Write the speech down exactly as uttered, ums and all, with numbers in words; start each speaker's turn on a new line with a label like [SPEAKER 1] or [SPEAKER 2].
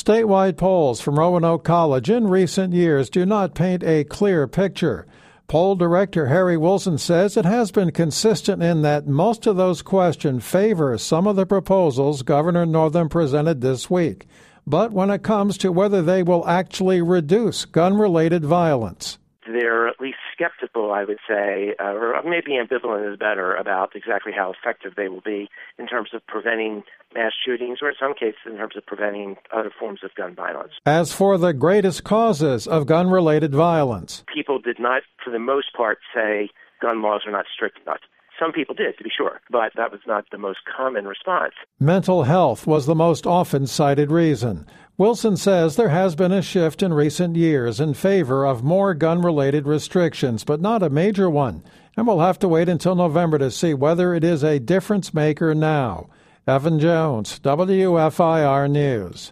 [SPEAKER 1] Statewide polls from Roanoke College in recent years do not paint a clear picture. Poll director Harry Wilson says it has been consistent in that most of those questioned favor some of the proposals Governor Northam presented this week. But when it comes to whether they will actually reduce gun-related violence,
[SPEAKER 2] they're at least skeptical, I would say, uh, or maybe ambivalent is better, about exactly how effective they will be in terms of preventing mass shootings, or in some cases in terms of preventing other forms of gun violence.
[SPEAKER 1] As for the greatest causes of gun-related violence,
[SPEAKER 2] people did not, for the most part, say gun laws are not strict enough. Some people did, to be sure, but that was not the most common response.
[SPEAKER 1] Mental health was the most often cited reason. Wilson says there has been a shift in recent years in favor of more gun-related restrictions, but not a major one, and we'll have to wait until November to see whether it is a difference maker now. Evan Jones, W F I R News.